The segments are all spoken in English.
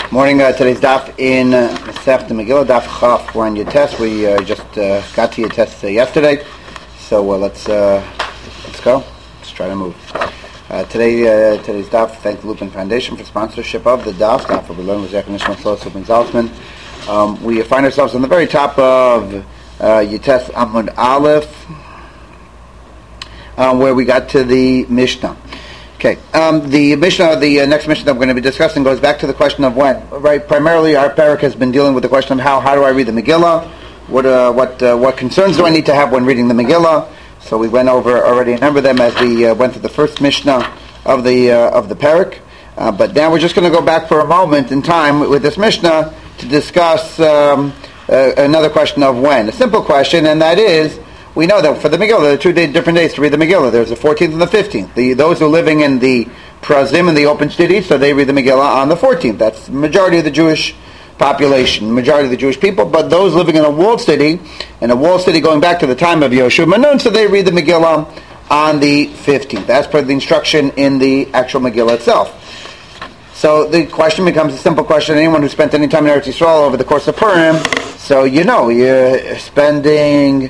Morning. Today's daf in Masechta Megillah, daf Chaf. We're on Yates. We just got to Yates yesterday, so let's go. Let's try to move. Today's daf. Thank the Lupin Foundation for sponsorship of the daf. Daf we learn with Zechariah Shlomo Lupin Zaltzman. We find ourselves on the very top of Yates Amud Aleph, where we got to the Mishnah. Okay, the Mishnah, the next Mishnah that we're going to be discussing goes back to the question of when. Right, primarily our parak has been dealing with the question of how do I read the Megillah? What concerns do I need to have when reading the Megillah? So we went over already a number of them as we went through the first Mishnah of the parak. But now we're just going to go back for a moment in time with this Mishnah to discuss another question of when. A simple question, and that is, we know that for the Megillah, there are 2 different days to read the Megillah. There's the 14th and the 15th. Those who are living in the Prazim and the open city, so they read the Megillah on the 14th. That's the majority of the Jewish population, majority of the Jewish people. But those living in a walled city going back to the time of Yoshua ben Nun, so they read the Megillah on the 15th. That's per the instruction in the actual Megillah itself. So the question becomes a simple question. Anyone who spent any time in Eretz Yisrael over the course of Purim, so you're spending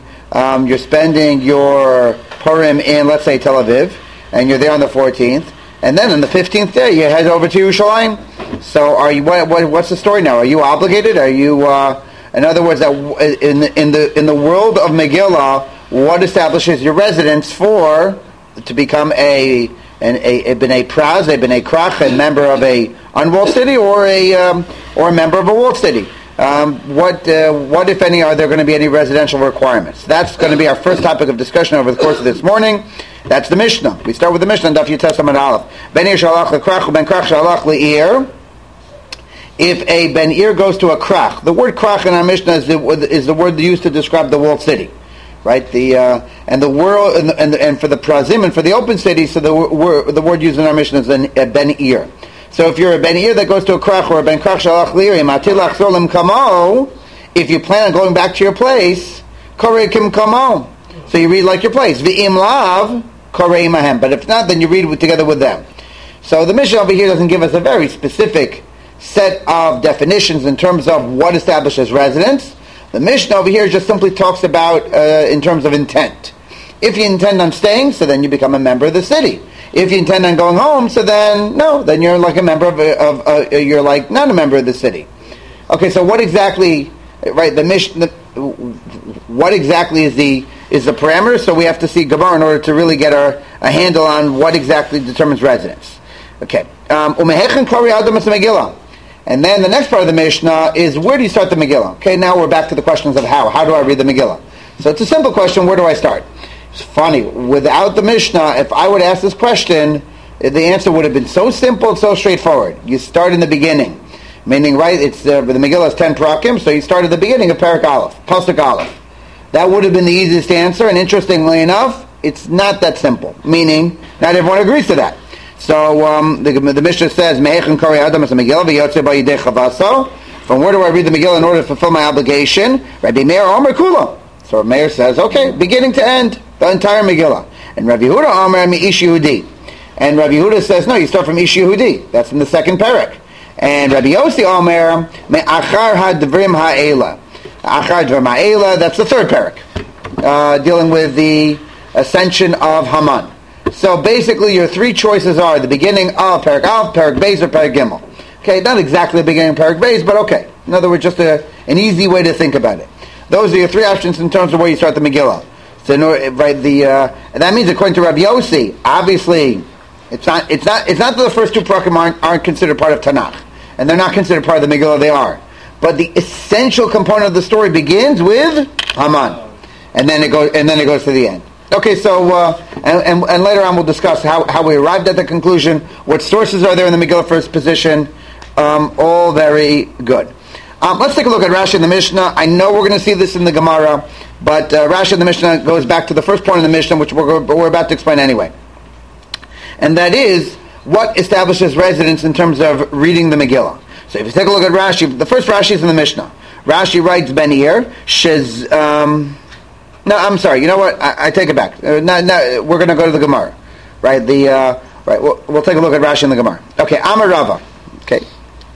your Purim in, let's say, Tel Aviv, and you're there on the 14th, and then on the 15th day you head over to Yerushalayim. So are you? What's the story now? Are you obligated? Are you? In other words, in the world of Megillah, what establishes your residence to become a b'nei praz, a b'nei krach, a member of a unwalled city, or a member of a walled city? What if any, are there going to be any residential requirements? That's going to be our first topic of discussion over the course of this morning. That's the Mishnah. We start with the Mishnah, Daf Yates Amud Aleph. Ben Ir shalach lekrach, ben krach shalach leir. If a ben Ir goes to a krach, the word krach in our Mishnah is the word used to describe the walled city, right? And the world and for the prazim and for the open city, so the word used in our Mishnah is a ben Ir. So if you're a ben Ir that goes to a krach or a ben krach shalach lirim atil achzor lemkamo, if you plan on going back to your place, korei kimkamo. So you read like your place. V'im lav korei imahem. But if not, then you read together with them. So the Mishnah over here doesn't give us a very specific set of definitions in terms of what establishes residence. The Mishnah over here just simply talks about in terms of intent. If you intend on staying, so then you become a member of the city. If you intend on going home, so then you're like a member you're like not a member of the city. Okay, so what exactly, right? The Mishnah, what exactly is the parameter? So we have to see Gemara in order to really get a handle on what exactly determines residence. Okay, and then the next part of the Mishnah is where do you start the Megillah? Okay, now we're back to the questions of how. How do I read the Megillah? So it's a simple question. Where do I start? It's funny, without the Mishnah, if I would ask this question, the answer would have been so simple and so straightforward. You start in the beginning, meaning, right, it's the Megillah is 10 prakim, so you start at the beginning of Parak Aleph, Pasuk Aleph. That would have been the easiest answer, and interestingly enough, it's not that simple, meaning not everyone agrees to that. So the Mishnah says, Me'echin Korei Adam as a Megillah v'yotzei ba'yidei chavaso. From where do I read the Megillah in order to fulfill my obligation? Rabbi Meir Omer Kula. So Meir says, okay, beginning to end, the entire Megillah. And Rabbi Yehuda Omer Mi'ish Yehudi. And Rabbi Yehuda says, no, you start from Ish Yehudi. That's in the second parak. And Rabbi Yossi Omer Me'achar ha'dvrim ha'ela. Achar dvrim ha'ela, that's the third parak, dealing with the ascension of Haman. So basically your 3 choices are the beginning of Parak Aleph, Parak Beis, or Parak Gimel. Okay, not exactly the beginning of Parak Beis, but okay. In other words, just an easy way to think about it. Those are your 3 options in terms of where you start the Megillah. So, right, and that means according to Rabbi Yossi, obviously, it's not that the first 2 prakim aren't considered part of Tanakh, and they're not considered part of the Megillah. They are, but the essential component of the story begins with Haman, and then it goes to the end. Okay, so and later on we'll discuss how we arrived at the conclusion, what sources are there in the Megillah for its position. All very good. Let's take a look at Rashi in the Mishnah. I know we're going to see this in the Gemara, but Rashi in the Mishnah goes back to the first point in the Mishnah, which we're about to explain anyway. And that is, what establishes residence in terms of reading the Megillah. So if you take a look at Rashi, the first Rashi is in the Mishnah. Rashi writes, Ben Ir, Shiz... no, I'm sorry, you know what? I take it back. We're going to go to the Gemara. Right, we'll take a look at Rashi in the Gemara. Okay, Amar Rava. Okay.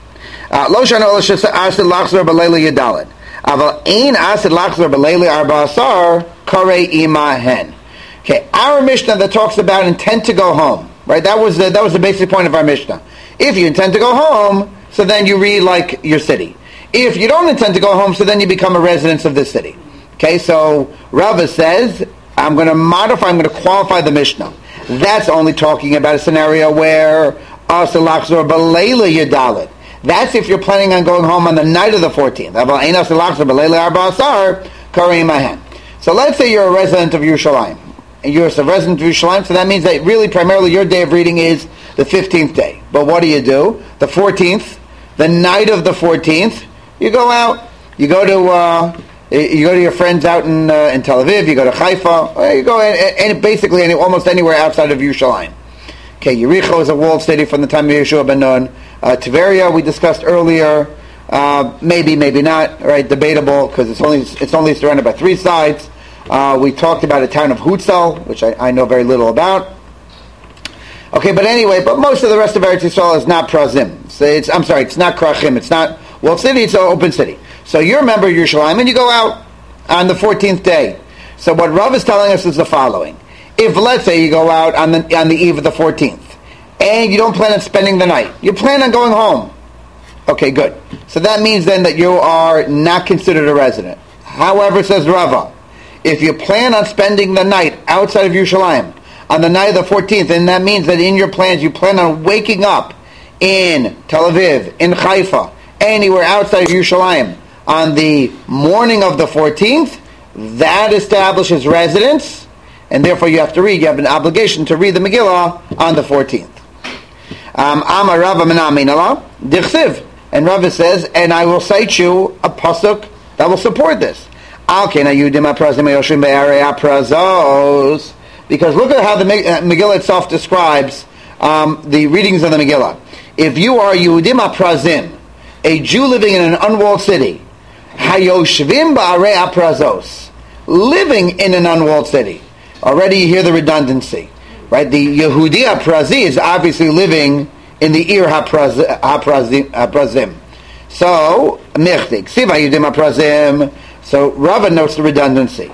Lo shana ol asid lachzor b'leila yadalit. Aval ein asid lachzor b'leila arba asar karei imahen. Okay, our Mishnah that talks about intent to go home, right? That was the basic point of our Mishnah. If you intend to go home, so then you read like your city. If you don't intend to go home, so then you become a resident of this city. Okay, so Rava says, I'm going to qualify the Mishnah. That's only talking about a scenario where asad lachzor b'leila yadalit. That's if you're planning on going home on the night of the 14th. Aval ein asad lachzor b'leila arba asar karei imahen. So let's say you're a resident of Yerushalayim. And you're a resident of Yerushalayim, so that means that really primarily your day of reading is the 15th day. But what do? The 14th, the night of the 14th, you go out, you go to your friends out in Tel Aviv, you go to Haifa, you go basically almost anywhere outside of Yerushalayim. Okay, Yericho is a walled city from the time of Yeshua ben Nun. Tveria we discussed earlier, maybe not, right? Debatable because it's only surrounded by three sides. We talked about a town of Hutzel, which I know very little about. Okay, but most of the rest of Eretz Yisrael is not Prazim. So it's not Krachim, it's not walled city, it's an open city. So you're a member of Yerushalayim and you go out on the 14th day. So what Rav is telling us is the following. If, let's say, you go out on the eve of the 14th and you don't plan on spending the night, you plan on going home. Okay, good. So that means then that you are not considered a resident. However, says Rava, if you plan on spending the night outside of Yerushalayim on the night of the 14th, and that means that in your plans you plan on waking up in Tel Aviv, in Haifa, anywhere outside of Yerushalayim on the morning of the 14th, that establishes residence, and therefore you have an obligation to read the Megillah on the 14th. Amar Rava Menamina Dichsiv. And Rava says, and I will cite you a pasuk that will support this. Because look at how the Megillah itself describes the readings of the Megillah. If you are Yehudim HaPrazim, a Jew living in an unwalled city, Hayoshvim Ba'arei HaPrazos, living in an unwalled city. Already you hear the redundancy, right? The Yehudi HaPrazi is obviously living in the Ir HaPrazim. So, Mechtik, Siva Yehudim HaPrazim. So Rava notes the redundancy.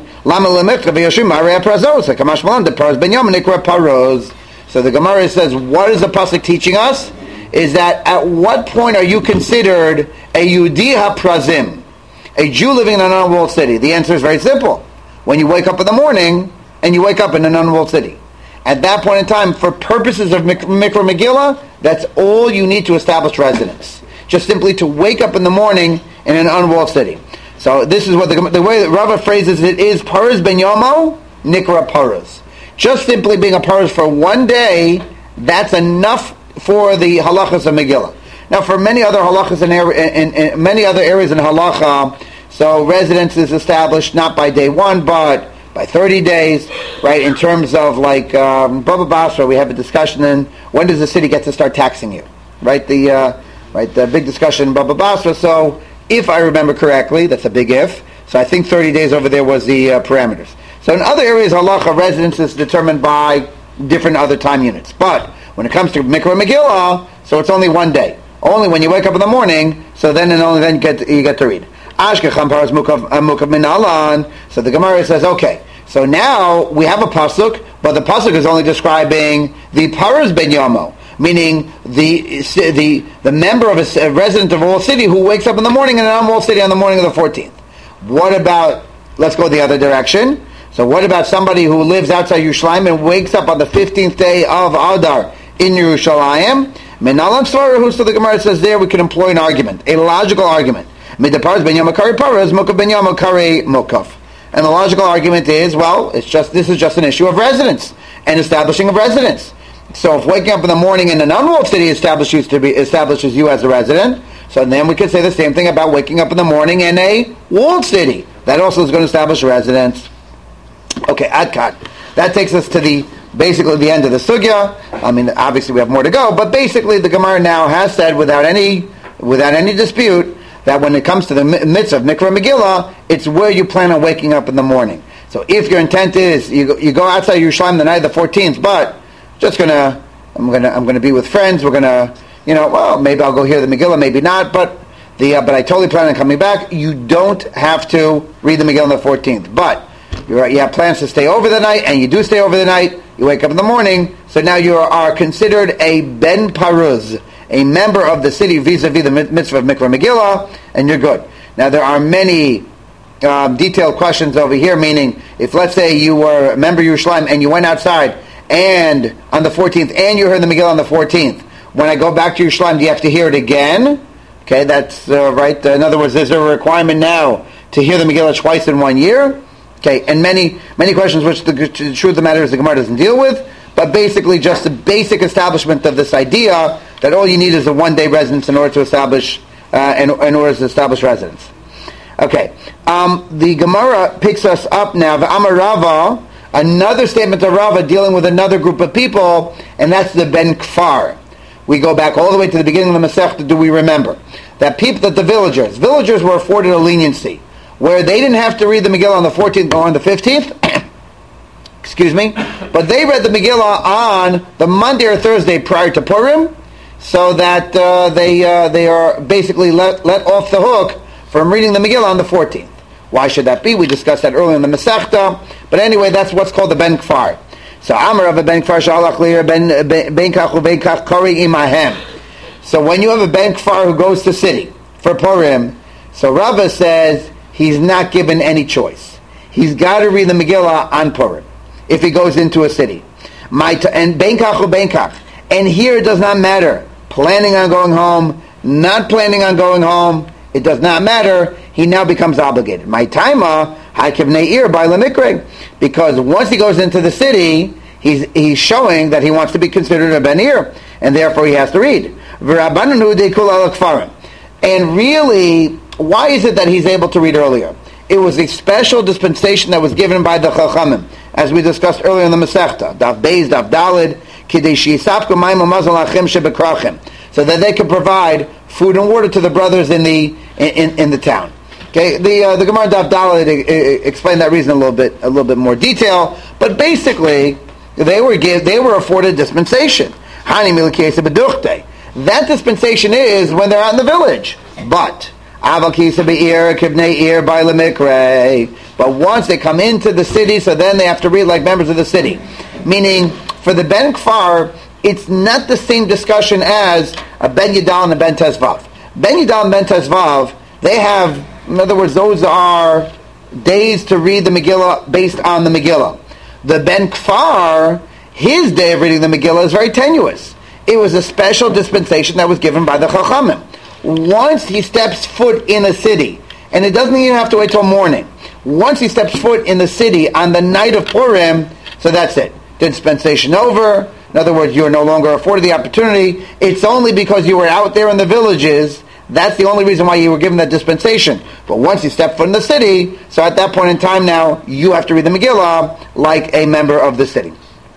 So the Gemara says, what is the pasuk teaching us? Is that at what point are you considered a Yehudi HaPrazim, a Jew living in an unwalled city? The answer is very simple. When you wake up in the morning and you wake up in an unwalled city. At that point in time, for purposes of Mikra Megillah, that's all you need to establish residence. Just simply to wake up in the morning in an unwalled city. So this is what the way that Rava phrases it is Paras ben Yomo, Nikra Paras. Just simply being a Paras for one day, that's enough for the halachas of Megillah. Now for many other halachas in many other areas in halacha, so residence is established not by day one, but by 30 days, right? In terms of like Baba Basra, we have a discussion in when does the city get to start taxing you, right? The big discussion in Baba Basra. So if I remember correctly, that's a big if. So I think 30 days over there was the parameters. So in other areas, halacha residence is determined by different other time units. But when it comes to Mikra Megillah, so it's only one day. Only when you wake up in the morning, so then and only then you get to read. Ashkecham paras mukav minalan. So the Gemara says, okay, so now we have a pasuk, but the pasuk is only describing the paras ben yomo, meaning the member of a resident of a walled city who wakes up in the morning in an unwalled city on the morning of the 14th. What about, let's go the other direction. So what about somebody who lives outside Yerushalayim and wakes up on the 15th day of Adar in Yerushalayim? Menalan Svarahu, so the Gemara says there we can employ an argument, a logical argument. And the logical argument is, well, this is just an issue of residence and establishing of residence. So if waking up in the morning in an unwalled city establishes you as a resident, so then we could say the same thing about waking up in the morning in a walled city. That also is going to establish residence. Okay, Adkat. That takes us to basically the end of the sugya. I mean, obviously we have more to go, but basically the Gemara now has said without any dispute that when it comes to the mitzvah of Mikra Megillah, it's where you plan on waking up in the morning. So if your intent is you go outside Yerushalayim the night of the 14th, but I'm gonna be with friends. We're gonna well, maybe I'll go hear the Megillah, maybe not, but I totally plan on coming back. You don't have to read the Megillah on the 14th. But you have plans to stay over the night, and you do stay over the night. You wake up in the morning, so now you are considered a Ben Paruz, a member of the city vis-a-vis the mitzvah of Mikra Megillah, and you're good. Now there are many detailed questions over here, meaning if let's say you were a member of Yerushalayim and you went outside and on the 14th and you heard the Megillah on the 14th, when I go back to Yerushalayim, do you have to hear it again? Okay, that's right. In other words, is there a requirement now to hear the Megillah twice in 1 year? Okay, and many questions which the truth of the matter is the Gemara doesn't deal with, but basically just the basic establishment of this idea that all you need is a one-day residence in order to establish residence. Okay, the Gemara picks us up now. V'amar Rava, another statement of Rava dealing with another group of people, and that's the Ben Kfar. We go back all the way to the beginning of the Masechta. Do we remember that the villagers were afforded a leniency where they didn't have to read the Megillah on the 14th or on the 15th? Excuse me, but they read the Megillah on the Monday or Thursday prior to Purim, so that they are basically let off the hook from reading the Megillah on the 14th. Why should that be? We discussed that earlier in the Masechta. But anyway, that's what's called the Ben Kfar. So Amar of a Ben Kfar Shalach Lir Ben Kach uBen Kach Kori Imahem. So when you have a Ben Kfar who goes to city for Purim, so Rava says he's not given any choice. He's got to read the Megillah on Purim if he goes into a city. And Ben Kach uBen Kach. And here it does not matter. Planning on going home, not planning on going home, it does not matter. He now becomes obligated. My taima hakivnei ir by lemikre, because once he goes into the city, he's showing that he wants to be considered a ben ir, and therefore he has to read. And really, why is it that he's able to read earlier? It was a special dispensation that was given by the Chachamim, as we discussed earlier in the Masechta. Daf Beis, Daf Dalid, so that they could provide food and water to the brothers in the town. Okay, the Gemara Daf Daled explained that reason a little bit more detail, but basically they were afforded dispensation. That dispensation is when they're out in the village, but once they come into the city, so then they have to read like members of the city. Meaning, for the Ben Kfar, it's not the same discussion as a Ben Yidal and a Ben Tezvav. Ben Yidal and Ben Tezvav, they have, in other words, those are days to read the Megillah based on the Megillah. The Ben Kfar, his day of reading the Megillah is very tenuous. It was a special dispensation that was given by the Chachamim. Once he steps foot in a city, and it doesn't even have to wait till morning, once he steps foot in the city on the night of Purim, so that's it. Dispensation over. In other words, you are no longer afforded the opportunity. It's only because you were out there in the villages. That's the only reason why you were given that dispensation. But once you step foot in the city, so at that point in time now, you have to read the Megillah like a member of the city.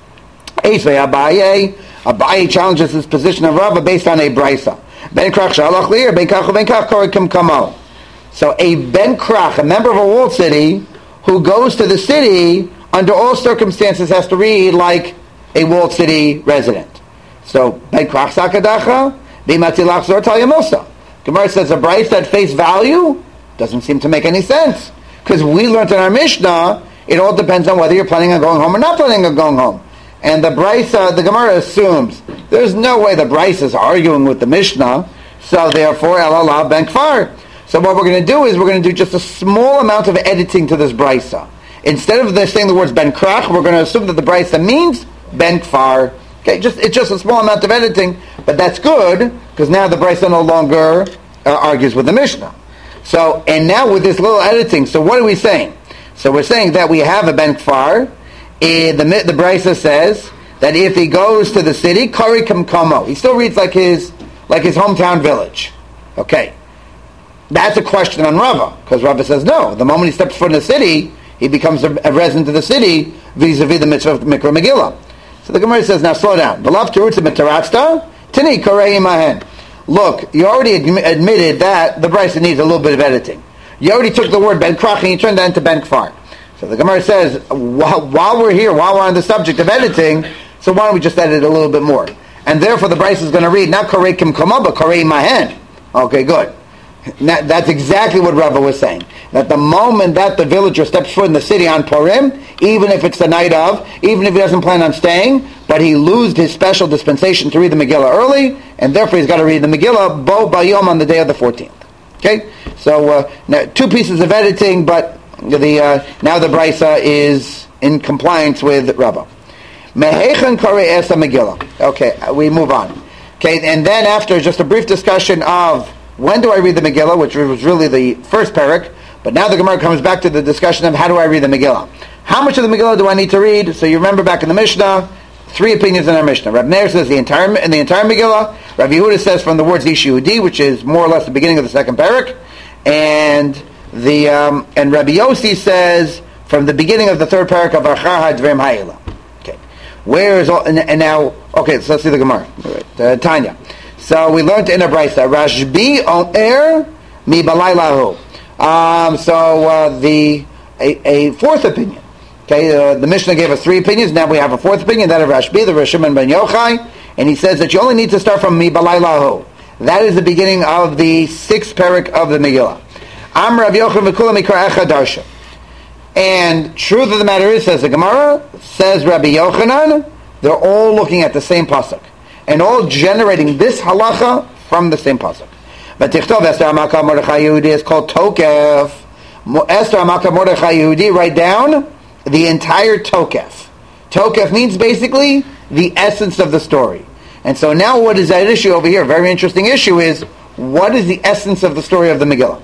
Abaye challenges this position of Rava based on a Brisa. Ben Krach Shalach Lir, Ben Kach Ben Kach Korikim Kamo. So a Ben Krach, a member of a walled city, who goes to the city, under all circumstances has to read like a walled city resident. So, Ben Krach Sakadacha, Bimatilach Zor Talyamosa. Gemara says a Brisa at face value doesn't seem to make any sense. Because we learned in our Mishnah, it all depends on whether you're planning on going home or not planning on going home. And the Brisa, the Gemara assumes, there's no way the Brisa is arguing with the Mishnah, so therefore, Elalah Ben Kfar. So what we're going to do is we're going to do just a small amount of editing to this Brisa. Instead of saying the words Ben Krach, we're going to assume that the Brisa means Ben Kfar. Okay, it's just a small amount of editing, but that's good, because now the Brisa no longer argues with the Mishnah. So, and now with this little editing, so what are we saying? So we're saying that we have a Ben Kfar. The Brisa says that if he goes to the city, Kari Kamkomo, he still reads like his hometown village. Okay. That's a question on Rava, because Rava says no. The moment he steps foot in the city, he becomes a resident of the city vis-a-vis the mitzvah of Mikra Megillah. So the Gemara says, now slow down. Look, you already admitted that the Brisa needs a little bit of editing. You already took the word Ben Krach and you turned that into Ben Kfar. So the Gemara says, while we're here, while we're on the subject of editing, so why don't we just edit a little bit more? and therefore the Bryce is going to read not Korei Kimkoma, but Korei Mahen. Okay, good. That's exactly what Rava was saying. That the moment that the villager steps foot in the city on Purim, even if it's the night of, even if he doesn't plan on staying, but he loses his special dispensation to read the Megillah early, and therefore he's got to read the Megillah Bo Bayom on the day of the 14th. Okay? So, now, 2 pieces of editing, but now the Brisa is in compliance with Rava. Mehechan Korei Esa Megillah. Okay, we move on. Okay, and then after just a brief discussion of when do I read the Megillah, which was really the first parak, but now the Gemara comes back to the discussion of how do I read the Megillah. How much of the Megillah do I need to read? So you remember back in the Mishnah, 3 opinions in our Mishnah. Reb Meir says the entire Megillah. Rav Yehuda says from the words Ish Yehudi, which is more or less the beginning of the second parak, and Rabbi Yossi says from the beginning of the third parak of Achar HaDvarim Ha'ela. Okay, where is all? And now, okay, so let's see the Gemara. Right. Tanya. So we learned in a brisa, Rashbi Omer Mi Balaylahu. A fourth opinion. Okay, the Mishnah gave us 3 opinions. Now we have a fourth opinion, that of Rashbi, the Rosh Shimon ben Yochai, and he says that you only need to start from Mi Balaylahu. That is the beginning of the 6th parak of the Megillah. Am Rav Yochanan v'kulam mikra echad darsha. And truth of the matter is, says the Gemara, says Rabbi Yochanan, they're all looking at the same pasuk, and all generating this halacha from the same pasuk. But Tichtov Esther Amaka Mordechai Yehudi is called Tokef. Esther Amaka Mordechai Yehudi, write down the entire Tokef. Tokef means basically the essence of the story. And so now what is that issue over here? Very interesting issue is, what is the essence of the story of the Megillah?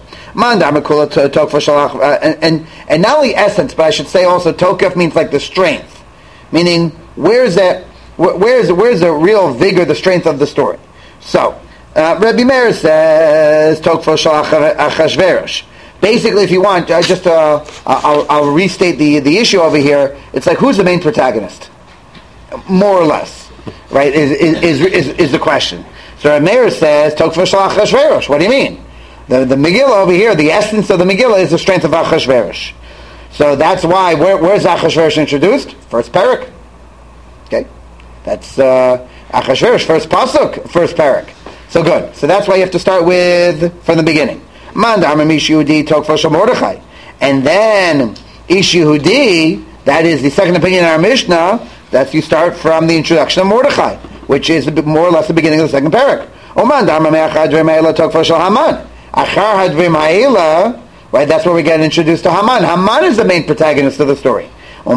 And not only essence, but I should say also Tokef means like the strength. Meaning, where's the real vigor, the strength of the story? So, Rabbi Meir says Tokfo Shalach Achashverosh. Basically, if you want, I'll restate the issue over here. It's like, who's the main protagonist? More or less, right? Is the question. So Rabbi Meir says Tokfo Shalach Achashverosh. What do you mean? The Megillah over here, the essence of the Megillah is the strength of Achashverosh. So that's why, where's Achashverosh introduced? First parak. Okay? That's Achashverosh, first pasuk, first parak. So good. So that's why you have to start with, from the beginning. Mandar Ish Yehudi Tokfo Mordechai. And then Ish Yehudi, that is the second opinion in our Mishnah, that's you start from the introduction of Mordechai, which is more or less the beginning of the second parak. Mandar Achar Tokfo Haman. Achar Hadvim Ha'ela, right, that's where we get introduced to Haman. Haman is the main protagonist of the story.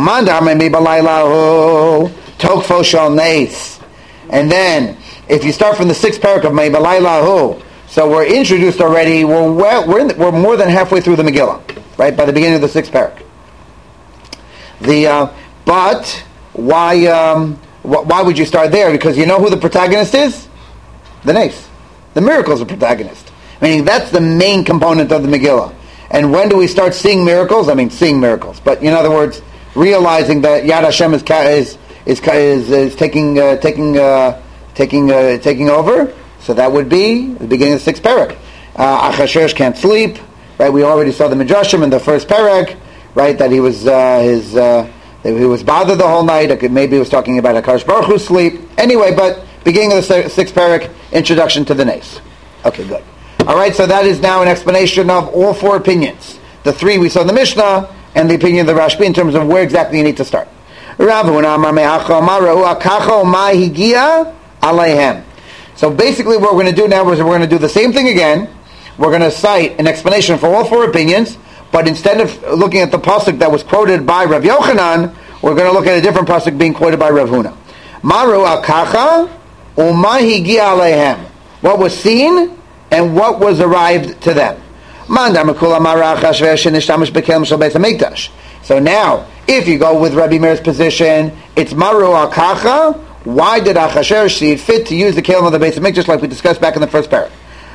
And then, if you start from the 6th parak of Me'balaylahu, so we're introduced already, we're more than halfway through the Megillah, right, by the beginning of the 6th parak. But, why would you start there? Because you know who the protagonist is? The Nes. The miracle is the protagonist. Meaning that's the main component of the Megillah. And when do we start seeing miracles? I mean, seeing miracles. But in other words, realizing that Yad Hashem is taking over. So that would be the beginning of the 6th parak. Achashverosh can't sleep. Right? We already saw the Midrashim in the first parak. Right? That he was he was bothered the whole night. Maybe he was talking about Hakadosh Baruch Hu's sleep. Anyway, but beginning of the 6th parak, introduction to the Nes. Okay, good. All right, so that is now an explanation of all 4 opinions. The 3 we saw in the Mishnah, and the opinion of the Rashbi in terms of where exactly you need to start. So basically what we're going to do now is we're going to do the same thing again. We're going to cite an explanation for all 4 opinions, but instead of looking at the pasuk that was quoted by Rav Yochanan, we're going to look at a different pasuk being quoted by Rav Huna. Maru akacha u'ma higia aleihem. What was seen and what was arrived to them. So now, if you go with Rabbi Meir's position, it's Maru Akacha. Why did Achashverosh see it fit to use the kelim of the Beis HaMikdash like we discussed back in the first parak?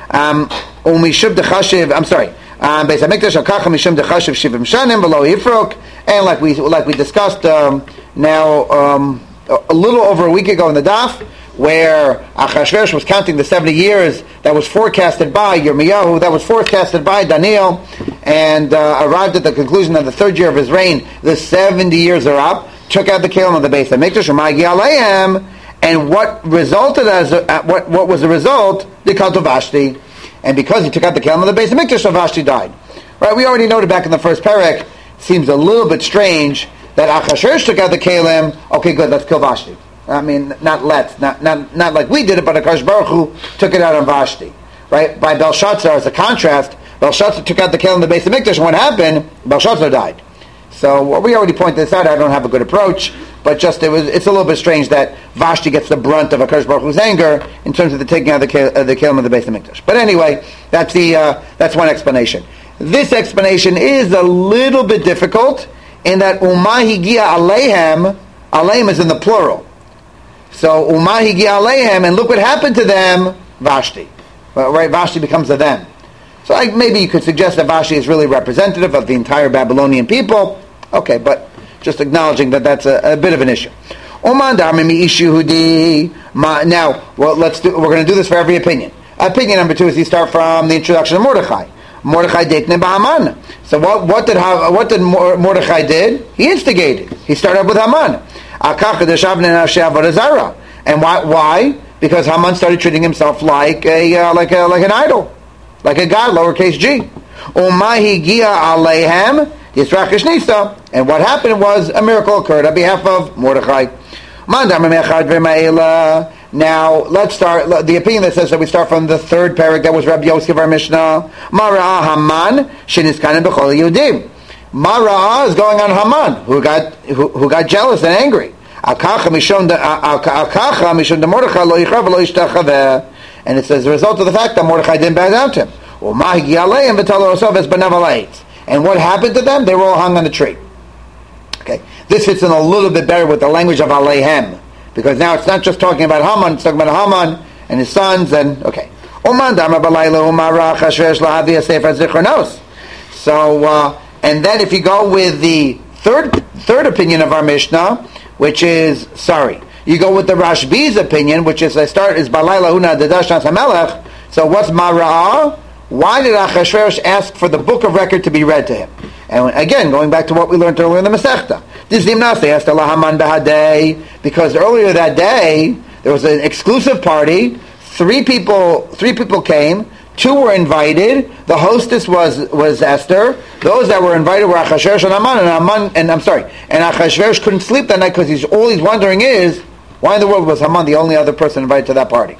Beis HaMikdash Akacha mishum dechashiv shivim shanim below Yifrok, and like we discussed now a little over a week ago in the daf, where Achashverosh was counting the 70 years that was forecasted by Yirmiyahu, that was forecasted by Daniel, and arrived at the conclusion that the 3rd year of his reign, the 70 years are up, took out the kelim of the Beis HaMikdash, And what resulted what was the result? The cult of Vashti. And because he took out the kelim of the Beis Hamikdash, so Vashti died. Right? We already noted back in the first parak. Seems a little bit strange that Achashverosh took out the kelim. Okay, good. Let's kill Vashti. I mean, not like we did it, but Akash Baruch Hu took it out on Vashti. Right? By Belshazzar, as a contrast, Belshazzar took out the kelim of the Beis Hamikdash, and what happened? Belshazzar died. So we already pointed this out. I don't have a good approach, but it's a little bit strange that Vashti gets the brunt of Akash Baruch Hu's anger in terms of the taking out the kelim of the Beis Hamikdash. But anyway, that's one explanation. This explanation is a little bit difficult in that Uma Higia Alehem is in the plural. So Uma Higia Alehem, and look what happened to them, Vashti. Well, right, Vashti becomes a them. So maybe you could suggest that Vashti is really representative of the entire Babylonian people. Okay, but just acknowledging that that's a bit of an issue. Now, we're going to do this for every opinion. Opinion number 2 is you start from the introduction of Mordechai. Mordechai Deitne Ba'aman. So what did Mordechai did? He instigated. He started up with Haman. And why? Because Haman started treating himself like an idol, like a god, lowercase g. And what happened was a miracle occurred on behalf of Mordechai. Now, let's start, the opinion that says that we start from the third parak, that was Rabbi Yosef, our Mishnah. Mara'ah Haman, sheniskanim b'chol Yehudim. Mara'ah is going on Haman, who got jealous and angry. And it's as a result of the fact that Mordechai didn't bow down to him. And what happened to them? They were all hung on a tree. Okay, this fits in a little bit better with the language of Alehem, because now it's not just talking about Haman, it's talking about Haman and his sons, and okay. So, and then if you go with the third opinion of our Mishnah, which is, you go with the Rashbi's opinion, which is, Balayla Huna Dedashnas HaMelech. So what's Mara'ah? Why did Achashverosh ask for the book of record to be read to him? And again, going back to what we learned earlier in the Masechta, because earlier that day there was an exclusive party. Three people came. 2 were invited. The hostess was Esther. Those that were invited were Achashverosh and Haman. And Achashverosh couldn't sleep that night because all he's wondering is, why in the world was Haman the only other person invited to that party?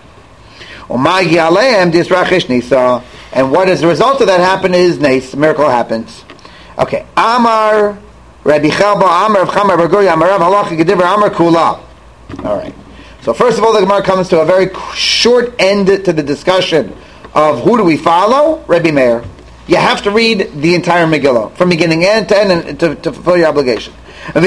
And what is the result of that happen is Nes, miracle happens. Okay. Amar Rabbi Chelba, Amar of Chamar Barguri, Amar Rav Halacha Gediver, Amar Kula. All right. So first of all, the Gemara comes to a very short end to the discussion of who do we follow? Rabbi Meir. You have to read the entire Megillah from beginning end to end and to fulfill your obligation. And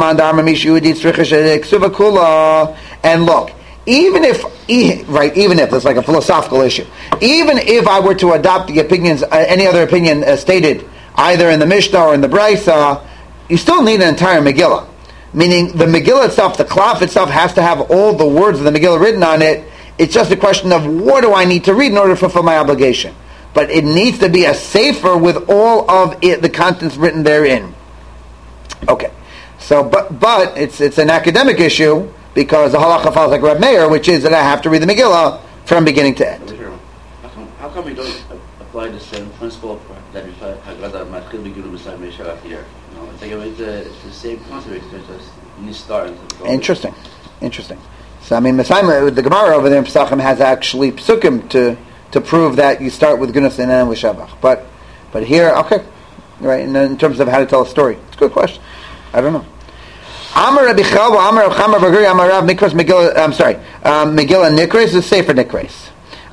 look, even if it's like a philosophical issue, even if I were to adopt the opinions, any other opinion stated either in the Mishnah or in the Brisa, you still need an entire Megillah. Meaning the Megillah itself, the Klaf itself, has to have all the words of the Megillah written on it. It's just a question of what do I need to read in order to fulfill my obligation. But it needs to be a sefer with all of it, the contents written therein. Okay. So, but it's an academic issue, because the halacha follows like Reb Meir, which is that I have to read the Megillah from beginning to end. How come we don't apply the same principle that we apply Haggadah Matchil Begilul B'Sayim Meisharach here? It's the same concept. It's just you start. Interesting. So I mean, the Gemara over there in Pesachim has actually psukim to prove that you start with Gunus and end with Shabach. But here, okay, right? In terms of how to tell a story, it's a good question. I don't know. Amar Rabbi Chelba, Amar Rav Chamar Barguri, Amar Rav Mikras Megillah. Megillah Nikres is Sefer Nikres.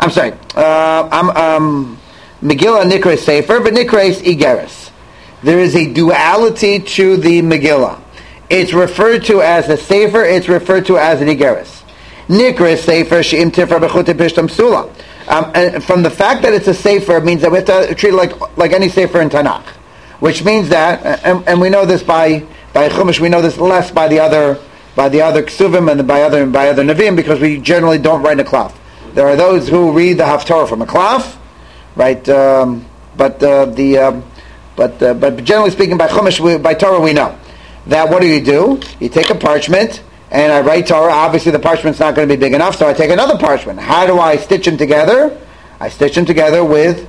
Megillah Nikres Sefer, but Nikres Igeres. There is a duality to the Megillah. It's referred to as a Sefer. It's referred to as an Igeres. Nikres Sefer She'im Tifra B'Chutei Pishtam Psula. And from the fact that it's a Sefer, it means that we have to treat it like any Sefer in Tanakh, which means that, and we know this by Chumash, we know this less by the other Ksuvim and by other Nevi'im, because we generally don't write in a klaf. There are those who read the Haftorah from a klaf, right? But generally speaking, by Chumash, by Torah, we know that what do? You take a parchment, and I write Torah, obviously the parchment's not going to be big enough, so I take another parchment. How do I stitch them together? I stitch them together with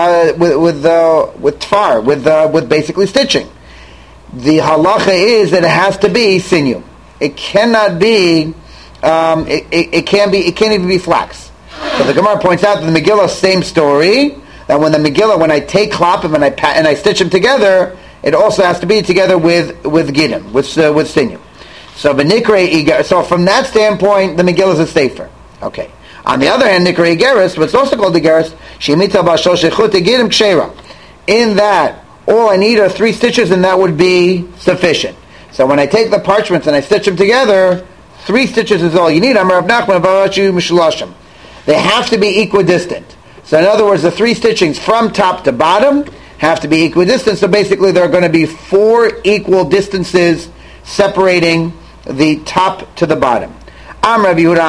tfar, with basically stitching. The halacha is that it has to be sinew. It cannot be. It can't even be flax. So the Gemara points out that the Megillah, same story. That when I take klapim and I stitch them together, it also has to be together with gidim, with sinew. So from that standpoint, the Megillah is a sefer. Okay. On the other hand, Nikra Igeris, what's also called Igeris, Shemita Bashol Shechut Gidim Kshera. In that, all I need are 3 stitches, and that would be sufficient. So when I take the parchments and I stitch them together, 3 stitches is all you need. Amar Rav Nachman Varachu Mishulashim. They have to be equidistant. So in other words, the 3 stitchings from top to bottom have to be equidistant. So basically, there are going to be 4 equal distances separating the top to the bottom. What if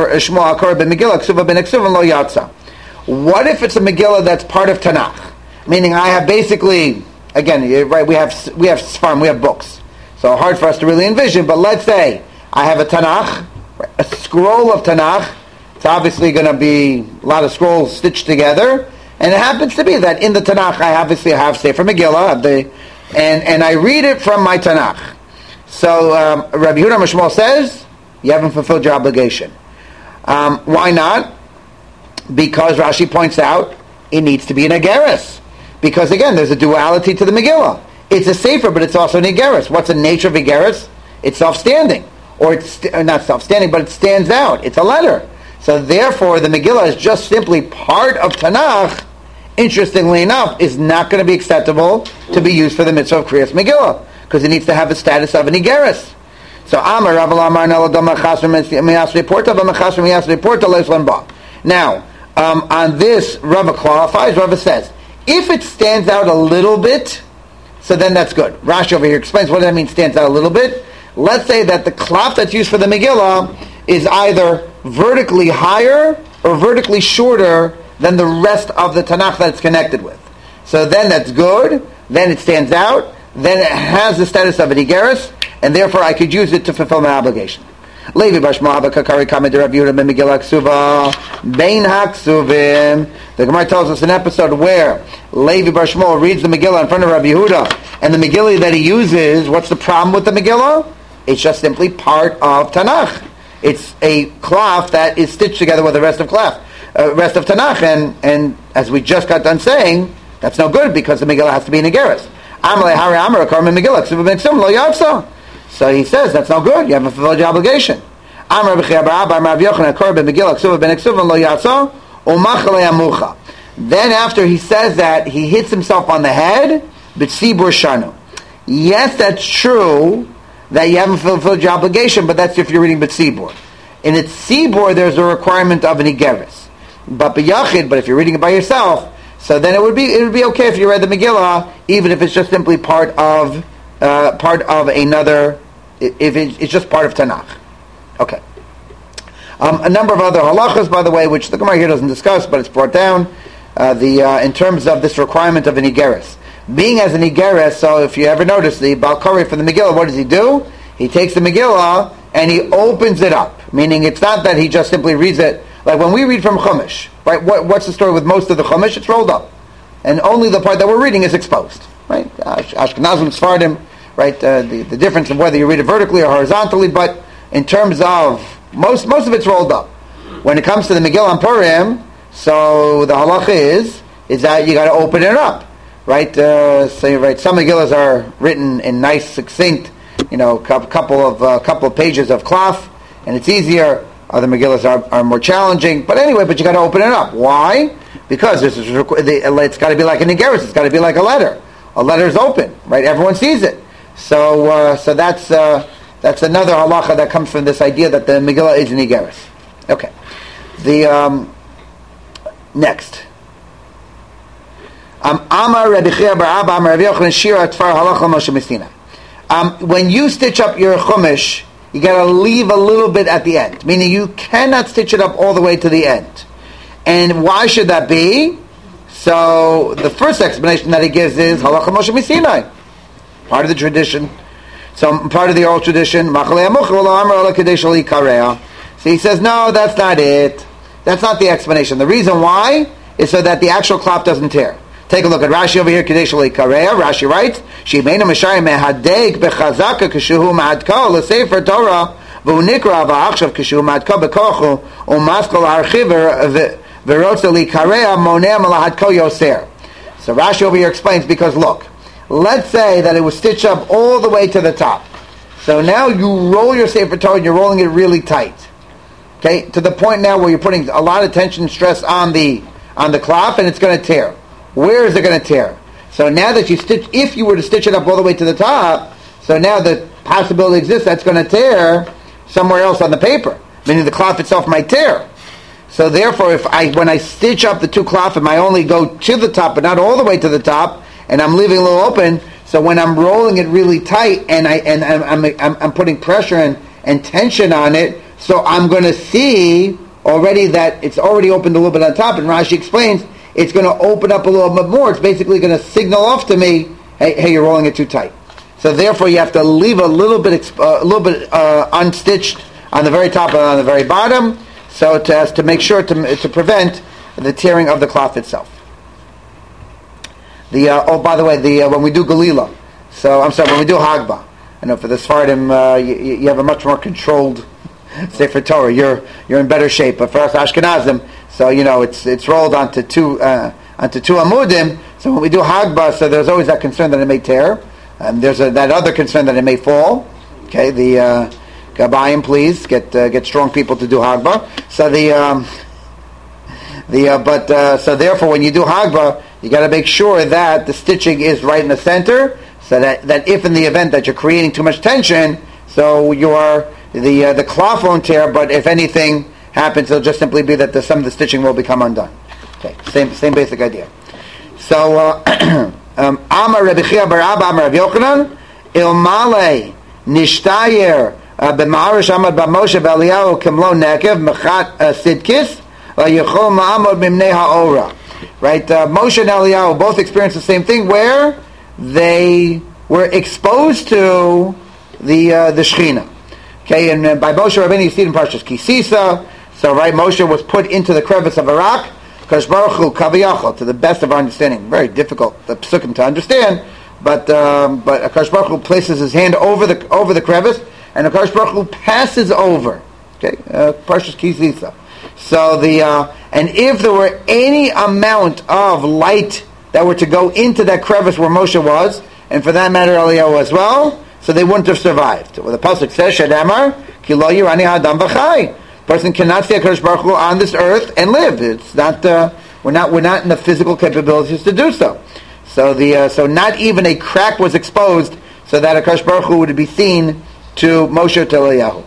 it's a Megillah that's part of Tanakh? Meaning I have basically, again, right, we have Sfarim, we have books. So hard for us to really envision, but let's say I have a Tanakh, a scroll of Tanakh. It's obviously going to be a lot of scrolls stitched together. And it happens to be that in the Tanakh I obviously have Sefer Megillah, and I read it from my Tanakh. So Rabbi Yehuda Mishmol says, you haven't fulfilled your obligation. Why not? Because Rashi points out it needs to be an Igeris. Because again, there's a duality to the Megillah. It's a Sefer, but it's also an Igeris. What's the nature of Igeris? It's self-standing. Or it's not self-standing, but it stands out. It's a letter. So therefore, the Megillah is just simply part of Tanakh, interestingly enough, is not going to be acceptable to be used for the mitzvah of Kriyas Megillah. Because it needs to have the status of an Igeris. So Amar Rav Amar Neladam Chasrim Miyasri Porta B'Machasrim Miyasri Porta Leislan Ba. Now, on this, Rava qualifies. Rava says, if it stands out a little bit, so then that's good. Rashi over here explains what does that mean, stands out a little bit. Let's say that the klaf that's used for the Megillah is either vertically higher or vertically shorter than the rest of the Tanakh that it's connected with. So then that's good. Then it stands out. Then it has the status of an Igeris, and therefore I could use it to fulfill my obligation. Levi Bashma Kakari Kamed Rav Yehuda Ben Megillah Ksuva Bein Haksuvim. The Gemara tells us an episode where Levi Bashma reads the Megillah in front of Rav Yehuda, and the Megillah that he uses, what's the problem with the Megillah? It's just simply part of Tanakh. It's a klaf that is stitched together with the rest of Tanakh, and as we just got done saying, that's no good because the Megillah has to be in Igeris. So he says that's no good. You haven't fulfilled your obligation. Then after he says that, he hits himself on the head. Yes, that's true that you haven't fulfilled your obligation, but that's if you're reading B'tzibur. In its Tzibur, there's a requirement of an Igeris. But B'yachid, but if you're reading it by yourself, so then it would be okay if you read the Megillah, even if it's just simply part of another. If it's just part of Tanakh. Okay. A number of other halachas, by the way, which the Gemara here doesn't discuss, but it's brought down. In terms of this requirement of an Igeris, being as an Igeris. So if you ever notice the Balkari for the Megillah, what does he do? He takes the Megillah and he opens it up. Meaning, it's not that he just simply reads it. Like when we read from Chumash, right? What's the story with most of the Chumash? It's rolled up, and only the part that we're reading is exposed, right? Ashkenazim, Sfardim, right? The difference of whether you read it vertically or horizontally, but in terms of most of it's rolled up. When it comes to the Megillah and Purim, so the halacha is that you got to open it up, right? Some Megillas are written in nice, succinct, couple of pages of klaf, and it's easier. Other Megillas are more challenging, but you got to open it up. Why? Because it's got to be like an Igeris. It's got to be like a letter. A letter is open, right? Everyone sees it. So that's another halacha that comes from this idea that the Megillah is an Igeris. Okay. The next. Amar Rabbi Chia bar Abba Amar Rabbi Yochanan Shira Tfar Halacha Moshe Messina. When you stitch up your Chumash, you got to leave a little bit at the end, meaning you cannot stitch it up all the way to the end. And why should that be? So the first explanation that he gives is Halacha Moshe Sinai, part of the tradition. So part of the oral tradition, so he says, no, that's not it. That's not the explanation. The reason why is so that the actual cloth doesn't tear. Take a look at Rashi over here. Rashi writes, "Shemeinu Mishayim mehadek bechazaka kishuhu ma'adko l'sefer Torah v'unikra v'achshav kishuhu ma'adko bekochu u'maskol archiver v'rotza likarea monem lahadko yoser." So Rashi over here explains, because look, let's say that it was stitched up all the way to the top. So now you roll your sefer Torah and you're rolling it really tight. Okay, to the point now where you're putting a lot of tension and stress on the cloth, and it's going to tear. Where is it going to tear? So now that if you were to stitch it up all the way to the top, so now the possibility exists that's going to tear somewhere else on the paper, meaning the cloth itself might tear. So therefore, when I stitch up the two cloth, and I only go to the top, but not all the way to the top, and I'm leaving a little open, so when I'm rolling it really tight, and I'm putting pressure and tension on it, so I'm going to see already that it's already opened a little bit on top, and Rashi explains it's going to open up a little bit more. It's basically going to signal off to me, hey, you're rolling it too tight. So therefore, you have to leave a little bit unstitched on the very top and on the very bottom, so to make sure to prevent the tearing of the cloth itself. By the way, when we do Galila, when we do Hagbah, I know for the Sfardim, you have a much more controlled Sefer Torah. You're in better shape, but for us Ashkenazim, so it's rolled onto two amudim. So when we do Hagbah, so there's always that concern that it may tear, and there's that other concern that it may fall. Okay, the Gabayim, please get strong people to do Hagbah. So so therefore, when you do Hagbah, you got to make sure that the stitching is right in the center, so that if in the event that you're creating too much tension, so the cloth won't tear, but if anything happens, it'll just simply be that some of the stitching will become undone. Okay, same basic idea. So, Amar Rabbi Chia bar Abba Amar Rabbi Yochanan Ilmale Nishtayer b'Ma'arish Amad b'Moshe v'Eliyahu Kimlo Nekev Mechat Sidkis Yichol Ma'amod Mimnei Ha'ora. Right, Moshe and Eliyahu both experienced the same thing, where they were exposed to the Shechina. Okay, and by Moshe Rabbeinu you see it in Parshas Kisisa. So right, Moshe was put into the crevice of a rock. Kadosh Baruch Hu Kaviyachol, to the best of our understanding, very difficult the psukim to understand, but Kadosh Baruch Hu places his hand over the crevice, and Kadosh Baruch Hu passes over. Okay, Parshas Kisisa. So and if there were any amount of light that were to go into that crevice where Moshe was, and for that matter Eliyahu as well, so they wouldn't have survived. Well, the pasuk says, "Shadamar ki lo yirani ha'adam v'chai." Person cannot see HaKadosh Baruch Hu on this earth and live. It's not. We're not in the physical capabilities to do so. So so not even a crack was exposed, so that HaKadosh Baruch Hu would be seen to Moshe to Eliyahu.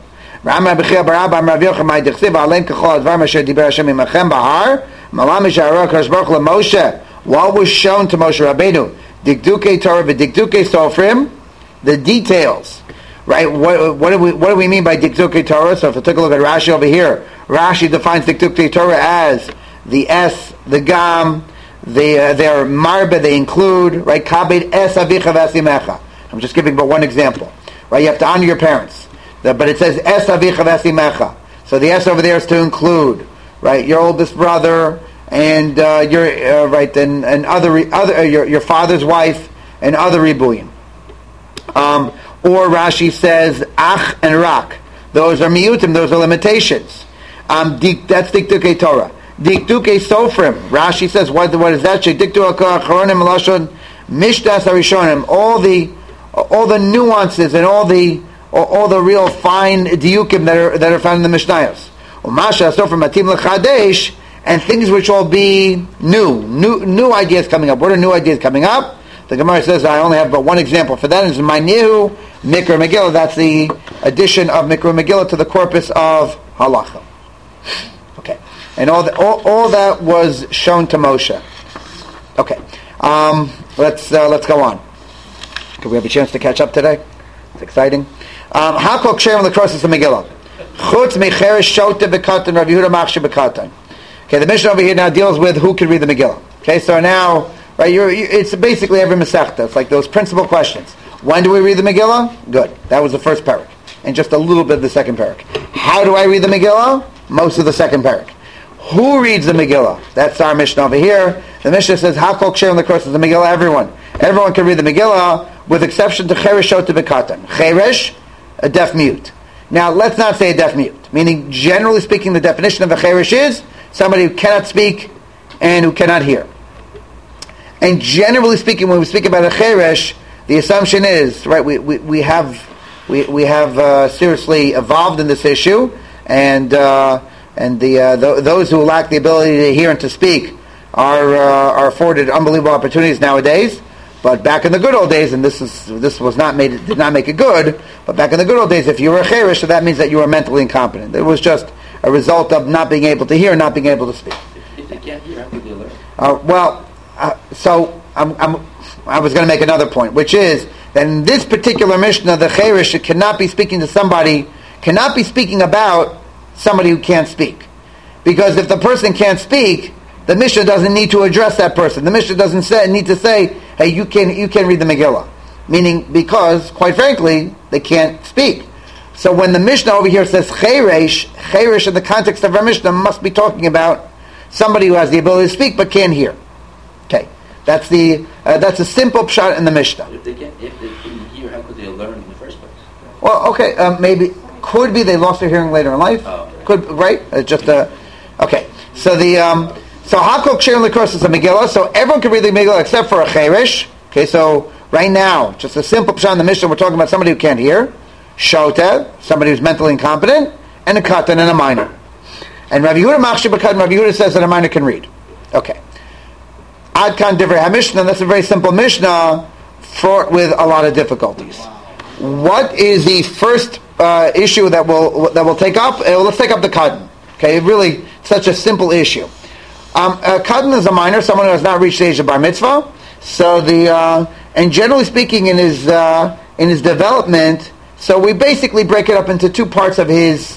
What was shown to Moshe Rabbeinu? Dikdukei Torah v'dikdukei Sofrim, the details, right? What do we mean by Dikdukei Torah? So if we take a look at Rashi over here, Rashi defines Dikdukei Torah as the S, the Gam, their Marba, they include, right? Kabed Es Avicha V'Asimecha. I'm just giving but one example, right? You have to honor your parents, but it says Es Avicha V'Asimecha. So the S over there is to include, right, your oldest brother and your right and other your father's wife and other ribuyim. Or Rashi says ach and rak. Those are miyutim. Those are limitations. That's dikdukei Torah. Dikdukei sofrim. Rashi says what is that? Dikdu achronim lashon mishtas harishonim. All the nuances and all the real fine diukim that are found in the Mishnayos. Umasha sofrim atim lechadesh, and things which will be new ideas coming up. What are new ideas coming up? The Gemara says I only have but one example for that. It's my new Mikra Megillah. That's the addition of Mikra Megillah to the corpus of Halacha. Okay, and all that was shown to Moshe. Okay, let's go on. Do we have a chance to catch up today? It's exciting. Hakol Ksherim L'Krosis Megillah. Chutz Mecheres Shota B'Katan Rav Yehuda Machshir B'Katan. Okay, the Mishnah over here now deals with who can read the Megillah. Okay, so now, right, it's basically every Masechta. It's like those principal questions. When do we read the Megillah? Good. That was the first parak. And just a little bit of the second parak. How do I read the Megillah? Most of the second parak. Who reads the Megillah? That's our Mishnah over here. The Mishnah says, Hakol Ksher L'Kros is the Megillah, everyone. Everyone can read the Megillah, with exception to Cheresh Shota B'Katan. Cheresh, a deaf mute. Now, let's not say a deaf mute. Meaning, generally speaking, the definition of a Cheresh is somebody who cannot speak and who cannot hear. And generally speaking, when we speak about a Cheresh, the assumption is, right, we have seriously evolved in this issue, and those who lack the ability to hear and to speak are afforded unbelievable opportunities nowadays. But back in the good old days, and this was not made, did not make it good, but back in the good old days, if you were a cheresh, so that means that you were mentally incompetent. It was just a result of not being able to hear, not being able to speak. If they can't hear, how could they learn? So I was going to make another point, which is that in this particular Mishnah, the cheresh cannot be speaking about somebody who can't speak. Because if the person can't speak, the Mishnah doesn't need to address that person. The Mishnah doesn't need to say, hey, you can read the Megillah. Meaning, because, quite frankly, they can't speak. So when the Mishnah over here says cheresh in the context of our Mishnah must be talking about somebody who has the ability to speak but can't hear. Okay, that's a simple pshat in the Mishnah. If they couldn't hear, how could they learn in the first place? Well, okay, maybe could be they lost their hearing later in life. Oh, okay. Could, right? Okay. So so Hakol Ksher L'Kros is a Megillah. So everyone can read the Megillah except for a cheresh. Okay, so right now, just a simple pshat in the Mishnah, we're talking about somebody who can't hear, shota, somebody who's mentally incompetent, and a katan and a minor. And Rav Yehuda Machshir B'Katan, Rav Yehuda says that a minor can read. Okay. Ad Kan Divrei HaMishnah, that's a very simple Mishnah with a lot of difficulties. What is the first issue that we'll take up? Let's take up the katan. Okay, really such a simple issue. Katan is a minor, someone who has not reached the age of bar mitzvah. So and generally speaking, in his development, so we basically break it up into two parts of his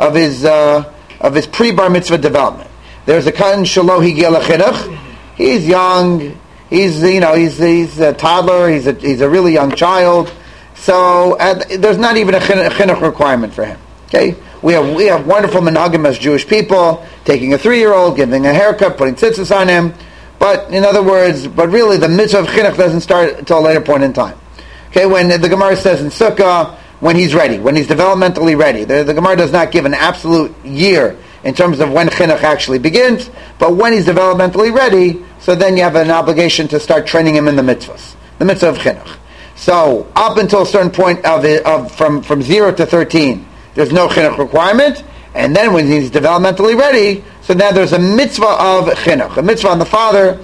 pre bar mitzvah development. There's a katan shelo higia l'chinuch. He's young. He's a toddler. He's a really young child. So there's not even a chinuch requirement for him. Okay, we have wonderful minhagim as Jewish people, taking a 3-year-old, giving a haircut, putting tzitzis on him. But in other words, really the mitzvah of chinuch doesn't start until a later point in time. Okay, when the Gemara says in Sukkah, when he's ready, when he's developmentally ready, the Gemara does not give an absolute year in terms of when chinuch actually begins, but when he's developmentally ready, so then you have an obligation to start training him in the mitzvahs, the mitzvah of chinuch. So up until a certain point from 0 to 13, there's no chinuch requirement, and then when he's developmentally ready, so now there's a mitzvah of chinuch, a mitzvah on the father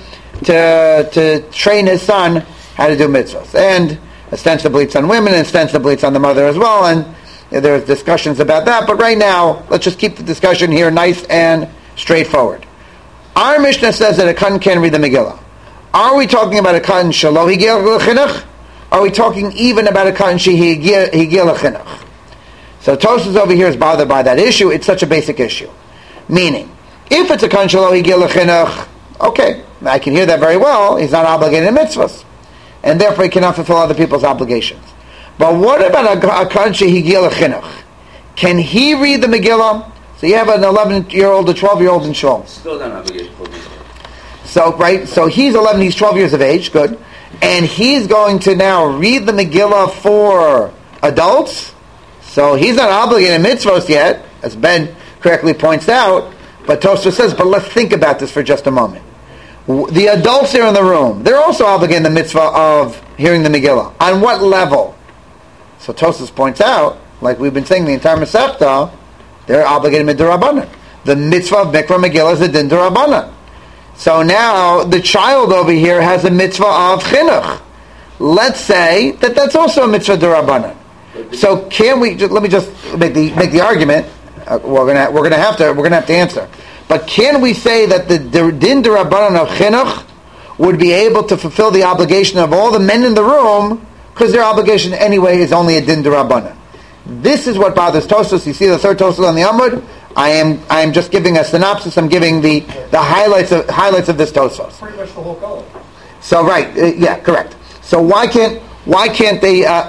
to train his son how to do mitzvahs, and ostensibly it's on women, and ostensibly it's on the mother as well, and there's discussions about that. But right now, let's just keep the discussion here nice and straightforward. Our Mishnah says that a katan can read the Megillah. Are we talking about a katan shelo higia l'chinuch? Are we talking even about a katan shehigia l'chinuch? So Tosfos over here is bothered by that issue. It's such a basic issue. Meaning, if it's a katan shelo higia l'chinuch, okay, I can hear that very well. He's not obligated in mitzvahs, and therefore he cannot fulfill other people's obligations. But what about a katan shehigia l'chinuch? Can he read the Megillah? So you have an 11-year-old, a 12-year-old in shul. Still not an obligation for me. So he's 11, he's 12 years of age, good. And he's going to now read the Megillah for adults. So he's not obligated in mitzvahs yet, as Ben correctly points out. But Tosfos says, but let's think about this for just a moment. The adults here in the room, they're also obligated in the mitzvah of hearing the Megillah. On what level? So Tosfos points out, like we've been saying the entire Masechta, they're obligated midrabanan. The mitzvah of Mikra Megillah is a din d'Rabbanan. So now the child over here has a mitzvah of chinuch. Let's say that that's also a mitzvah d'Rabbanan. So can we? Let me just make the argument. We're gonna have to answer. But can we say that the din d'Rabbanan of chinuch would be able to fulfill the obligation of all the men in the room, because their obligation anyway is only a din d'Rabbanan? This is what bothers Tosfos. You see the third Tosfos on the Amud. I am just giving a synopsis. I'm giving the highlights of this Tosfos. Pretty much the whole column. So right, yeah, correct. So why can't why can't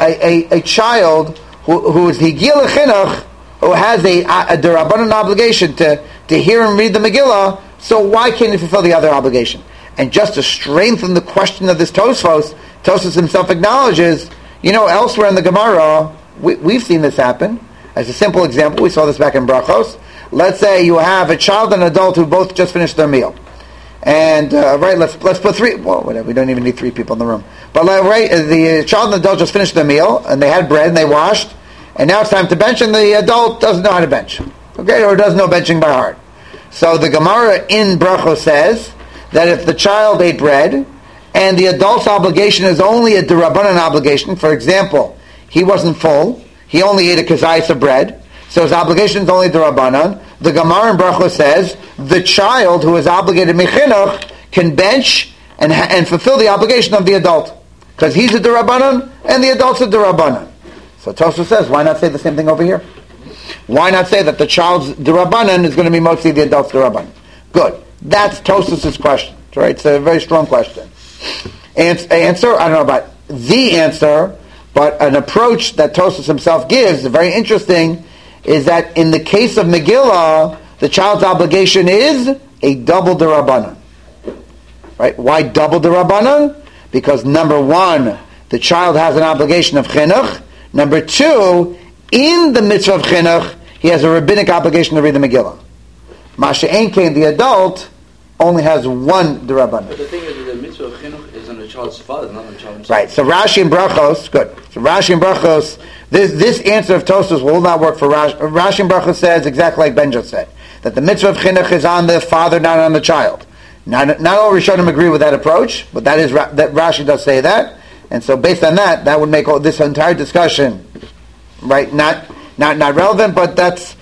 a child who is higil chinuch, who has a derabanan obligation to hear and read the Megillah, so why can't he fulfill the other obligation? And just to strengthen the question of this Tosfos himself acknowledges, elsewhere in the Gemara, we've seen this happen. As a simple example, we saw this back in Brachos. Let's say you have a child and an adult who both just finished their meal. And, let's put three, whatever, we don't even need three people in the room. But, the child and the adult just finished their meal, and they had bread, and they washed, and now it's time to bench, and the adult doesn't know how to bench. Okay, or doesn't know benching by heart. So the Gemara in Brachos says that if the child ate bread, and the adult's obligation is only a derabanan obligation, for example, he wasn't full, he only ate a kazayis of bread, so his obligation is only derabanan, the Gemara in Brachos says the child who is obligated mechinuch can bench and fulfill the obligation of the adult, because he's a derabanan and the adult's a derabanan. So Tosfos says, why not say the same thing over here? Why not say that the child's derabanan is going to be mostly the adult's derabanan? Good. That's Tosfos' question. Right? It's a very strong question. Answer, I don't know about the answer, but an approach that Tosfos himself gives, very interesting, is that in the case of Megillah, the child's obligation is a double derabanan. Right? Why double derabanan? Because number one, the child has an obligation of chinuch. Number two, in the mitzvah of chinuch, he has a rabbinic obligation to read the Megillah. Masha Ein Kain, the adult, only has one derabanan. But the thing is that the mitzvah of chinuch is on the child's father, not on the child himself. Right. So Rashi and Brachos, good. So Rashi and Brachos, this answer of Tosfos will not work for Rashi. Rashi and Brachos says exactly like Ben just said, that the mitzvah of chinuch is on the father, not on the child. Not all Rishonim agree with that approach, but that Rashi does say that. And so based on that would make this entire discussion, right, not relevant, but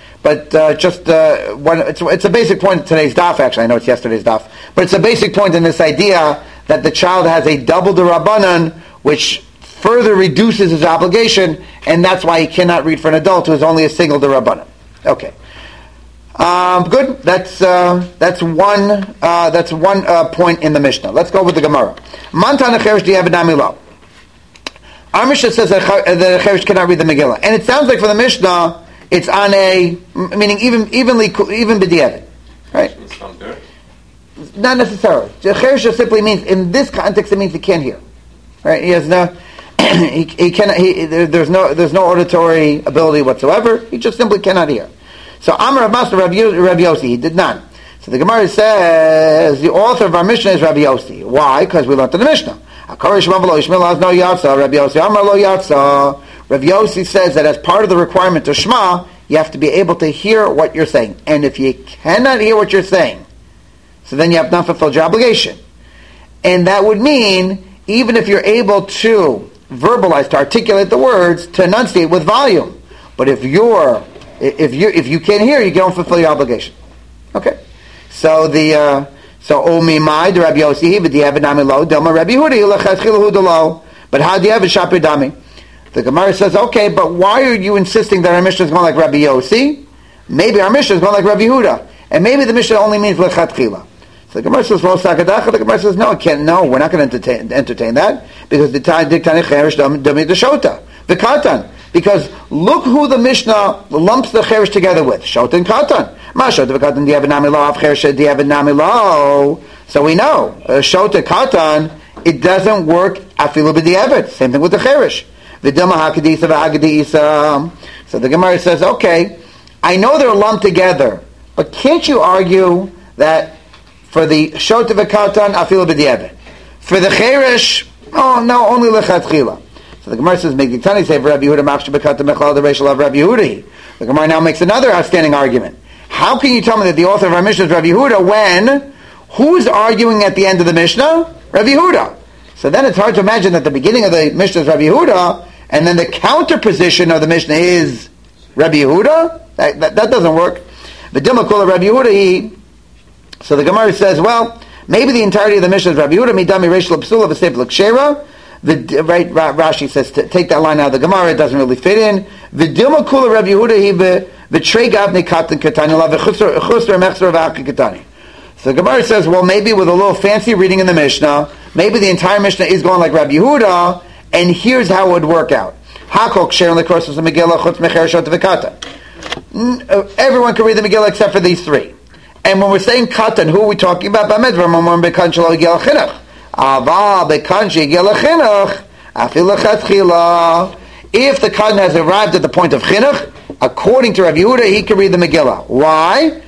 it's a basic point in today's daf, actually. I know it's yesterday's daf, but it's a basic point in this idea that the child has a double derabanan, which further reduces his obligation, and that's why he cannot read for an adult who is only a single derabanan. Okay. Good. That's one point in the Mishnah. Let's go with the Gemara. Mantan Cherish di'evedami lo. Our Mishnah says that the Cherish cannot read the Megillah, and it sounds like for the Mishnah it's on meaning even b'di'eved, right? Not necessarily. The Cherish just simply means in this context it means he can't hear, right? He has no. He cannot. There's no auditory ability whatsoever. He just simply cannot hear. So Amar Rav Master Rabbi Yossi, he did not. So the Gemara says the author of our Mishnah is Rabbi Yossi. Why? Because we learned in the Mishnah. Rabbi Yossi says that as part of the requirement of Shema, you have to be able to hear what you're saying. And if you cannot hear what you're saying, so then you have not fulfilled your obligation. And that would mean, even if you're able to verbalize, to articulate the words, to enunciate with volume. But if you can't hear, you don't fulfill your obligation. Okay. So Omimai the Rabbi Yossi v'di'evedami lo delma Rabbi Yehuda l'chadchilahu delo. But how do you have a shapir dami? The Gemara says, okay, but why are you insisting that our Mishnah is going like Rabbi Yossi? Maybe our Mishnah is going like Rabbi Yehuda, and maybe the Mishnah only means l'chadchila. So the Gemara says, the Gemara says, no, we're not going to entertain that, because the diktani cherish dami d'shota v'katan. Because look who the Mishnah lumps the cherish together with, shota and katan. So we know shota katan, it doesn't work afilu b'di'evet. Same thing with the cherish. So the Gemara says, okay, I know they're lumped together, but can't you argue that for the shota v'katan afilu b'di'evet, for the cherish, oh no, only lechatchila. So the Gemara says, "Megdiktani say Rabbi Yehuda machshir b'katan mechlal the reishal of Rabbi Yehuda." The Gemara now makes another outstanding argument. How can you tell me that the author of our Mishnah is Rabbi Yehuda when who's arguing at the end of the Mishnah? Rabbi Yehuda. So then it's hard to imagine that the beginning of the Mishnah is Rabbi Yehuda, and then the counter position of the Mishnah is Rabbi Yehuda. That doesn't work. V'dilma kula Rabbi Yehuda. So the Gemara says, well, maybe the entirety of the Mishnah is Rabbi Yehuda. Midami reishal psula v'seif l'kshera. Right, Rashi says to take that line out of the Gemara, it doesn't really fit in. V'dilma kula Rabbi Yehuda v'trei gavnei katan katani la v'chusar mechzer v'aki katani. So the Gemara says, well, maybe with a little fancy reading in the Mishnah, maybe the entire Mishnah is going like Rabbi Yehuda, And here's how it would work out. Hakol ksher l'kros Megillah chutz mechereshot v'katan. Everyone can read the Megillah except for these three. And when we're saying katan, who are we talking about? If the katan has arrived at the point of chinuch, according to Rabbi Yehuda, he can read the Megillah. Why?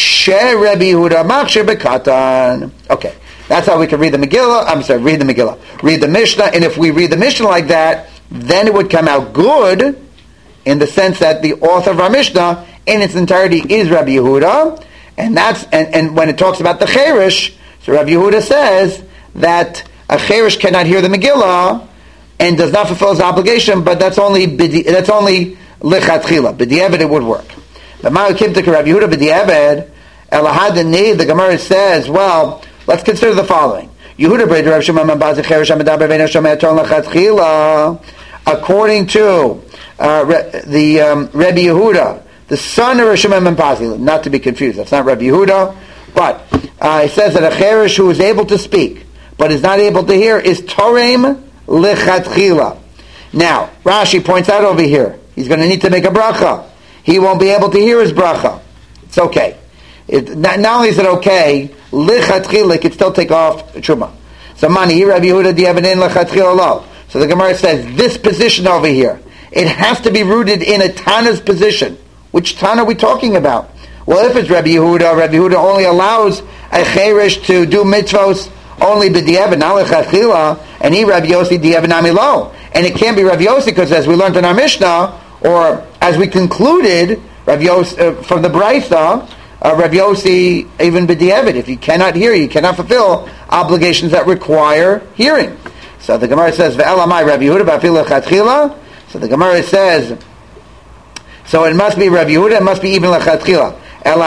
Okay, that's how we can read the Megillah. Read the Megillah. Read the Mishnah, and if we read the Mishnah like that, then it would come out good, in the sense that the author of our Mishnah, in its entirety, is Rabbi Yehuda, and when it talks about the Cheresh, so Rabbi Yehuda says that a Cheresh cannot hear the Megillah and does not fulfill his obligation, but that's only lechatchila. B'diavad it would work. But ma'akimtik Rabbi Yehuda b'diavad elahad the Gemara says, well, let's consider the following. Yehuda breder Rav Shimon ben Bazi Cheresh Amidaber Ve'No Shomei Torah lechatchila. According to the Rabbi Yehuda, the son of Rav Shimon ben Bazi, not to be confused, that's not Rabbi Yehuda, but it says that a Cheresh who is able to speak but is not able to hear is Torem lechatchila. Now, Rashi points out over here, he's going to need to make a bracha. He won't be able to hear his bracha. It's okay. Not only is it okay, lechatchila could still take off truma. So mani Rabbi Yehuda di'avanin lechatchila lo. So the Gemara says this position over here, it has to be rooted in a Tana's position. Which Tana are we talking about? Well, if it's Rabbi Yehuda only allows a Cheresh to do mitzvos only b'di'avad, not lechatchila, and he Rabbi Yossi di'avad nami lo. And it can't be Rabbi Yossi because, as we learned in our Mishnah, or as we concluded, Rabbi Yossi, from the Braisa, Rabbi Yossi even b'di'avad. If you cannot hear, you cannot fulfill obligations that require hearing. So the Gemara says, "Ve'elamai Rabbi Yehuda ba'afil lechatchila." So the Gemara says, so it must be Rabbi Yehuda, it must be even lechatchila.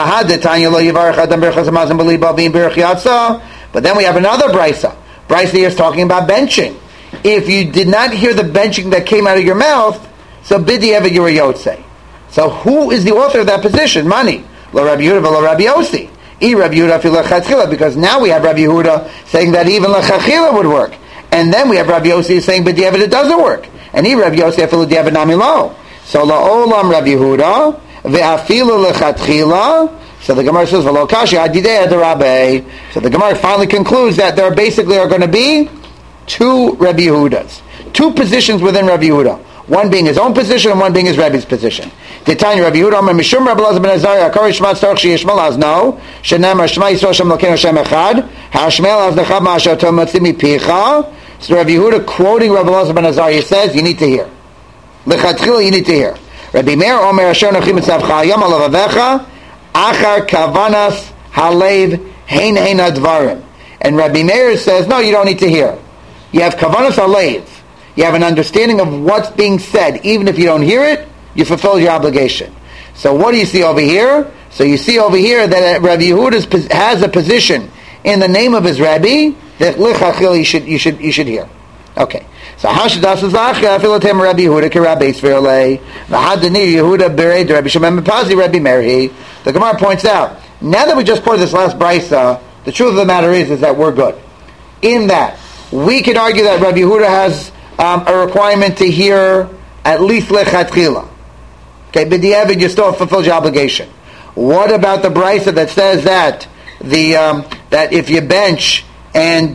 But then we have another brisa. Brisa here is talking about benching. If you did not hear the benching that came out of your mouth, so b'di'avad you were yotzei. So who is the author of that position? Mani. Lo Rabbi Yehuda v'lo Rabbi Yossi. Rabbi Yehuda afil lechatchila, because now we have Rabbi Yehuda saying that even lechatchila would work. And then we have Rabbi Yossi saying b'di'avad it doesn't work. And Rabbi Yossi afilu di'avad nami lo. So la'olam Rabbi Yehuda ve'afilu lechatchila. So the Gemara says v'lo kashi adidei adarabei. So the Gemara finally concludes that there basically are going to be two Rabbi Yehudas, two positions within Rabbi Yehuda. One being his own position and one being his Rebbe's position. Titani Rabbi Yehuda Amar Mishum Rabbi Elazar ben Azariah Akari Shema Tzarech Sheyishmal Azno Shenamar Shema Yisrael Shem Elokeinu Hashem Echad Hashmel Aznachad Ma'asher Tov Motzi Mipicha. So Rabbi Yehuda quoting Rabbi Elazar ben Azariah says, you need to hear. Lechatchila, you need to hear. Rabbi Meir Omer Asher Nochi Mitzavcha Hayom Al Avavecha Achar Kavanas Halev Hein Hein Advarim. And Rabbi Meir says, no, you don't need to hear. You have Kavanas Halev. You have an understanding of what's being said. Even if you don't hear it, you fulfill your obligation. So what do you see over here? So you see over here that Rabbi Yehuda has a position in the name of his Rabbi that lichatchila you should hear. Okay. So how should das zachya filotem Rabbi Yehuda ke Rabbi Svirle v'hadani Yehuda bered Rabbi Shimon ben Pazi Rabbi Merhi. The Gemara points out, now that we just poured this last brisa, the truth of the matter is that we're good. In that we can argue that Rabbi Yehuda has a requirement to hear at least lechatchila. Okay, b'di'avad you still fulfill your obligation. What about the brisa that says that that if you bench and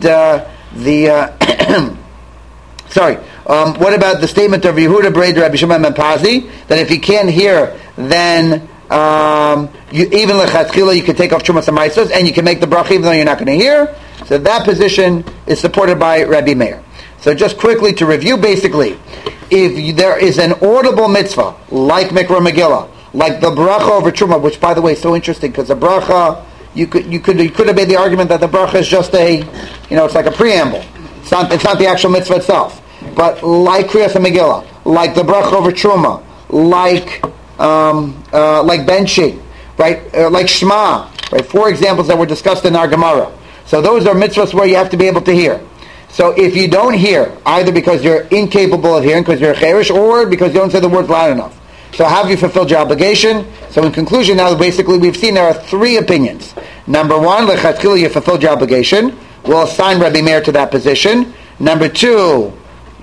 what about the statement of Yehuda Breder Rabbi Shimon ben Pazi that if you can't hear, then even lechatchila you can take off Trumas HaMaisos and you can make the bracha even though you're not going to hear. So that position is supported by Rabbi Meir. So just quickly to review, basically, if there is an audible mitzvah, like Mikra Megillah, like the bracha over Truma, which by the way is so interesting, because the bracha, you could have made the argument that the bracha is just it's like a preamble. It's not the actual mitzvah itself. But like Kriyas Megillah, like the bracha over Truma, like benching, right? Like Shema, right? 4 examples that were discussed in our Gemara. So those are mitzvahs where you have to be able to hear. So if you don't hear, either because you're incapable of hearing, because you're a cheresh, or because you don't say the words loud enough, so have you fulfilled your obligation? So in conclusion, now basically we've seen there are 3 opinions. Number 1, lechatchila, you fulfilled your obligation. We'll assign Rabbi Meir to that position. Number 2,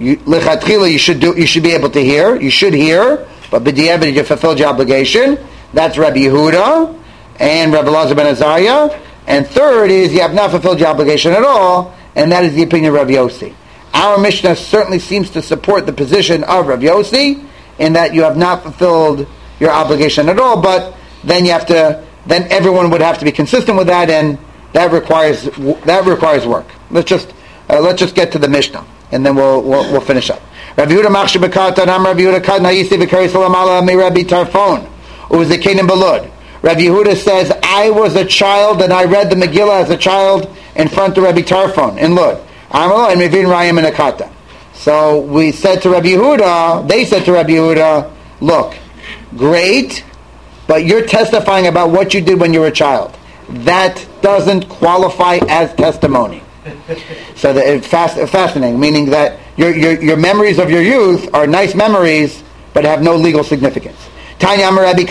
lichatchila, you should be able to hear. You should hear, but b'diavad you fulfilled your obligation. That's Rabbi Yehuda and Rabbi Elazar ben Azariah. And third is you have not fulfilled your obligation at all, and that is the opinion of Rabbi Yossi. Our Mishnah certainly seems to support the position of Rabbi Yossi in that you have not fulfilled your obligation at all, but then then everyone would have to be consistent with that, and that requires work. Let's just get to the Mishnah, and then we'll finish up. Rabbi Yehuda machshir b'katan am Rabbi Yehuda kad na'isi v'kari salamala mi Rabbi Tarfon u'zekenim belud. Rabbi Yehuda says, I was a child and I read the Megillah as a child in front of Rabbi Tarfon in Lud. Amalo and Mevin Rayim and Akata. So we said to Rabbi Yehuda, they said to Rabbi Yehuda, look, great, but you're testifying about what you did when you were a child. That doesn't qualify as testimony. So it's fascinating, meaning that your memories of your youth are nice memories, but have no legal significance. Tanya Rabbi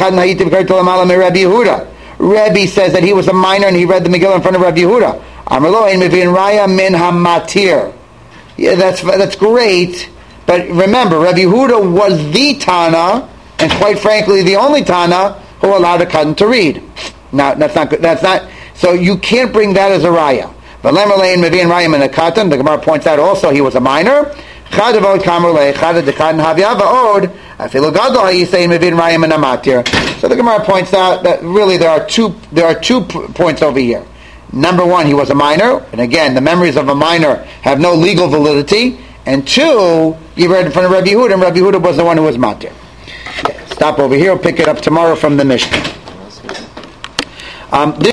Rabbi says that he was a minor and he read the Megillah in front of Rabbi Yehuda. Yeah, that's great, but remember, Rabbi Yehuda was the Tana, and quite frankly, the only Tana who allowed a Katan to read. Now, that's not good. That's not. So you can't bring that as a raya. But the Gemara points out also he was a minor. So the Gemara points out that really there are two points over here. Number one, he was a minor, and again, the memories of a minor have no legal validity. And two, you read in front of Rabbi Yehuda, and Rabbi Yehuda was the one who was matir. Stop over here. We'll pick it up tomorrow from the Mishnah.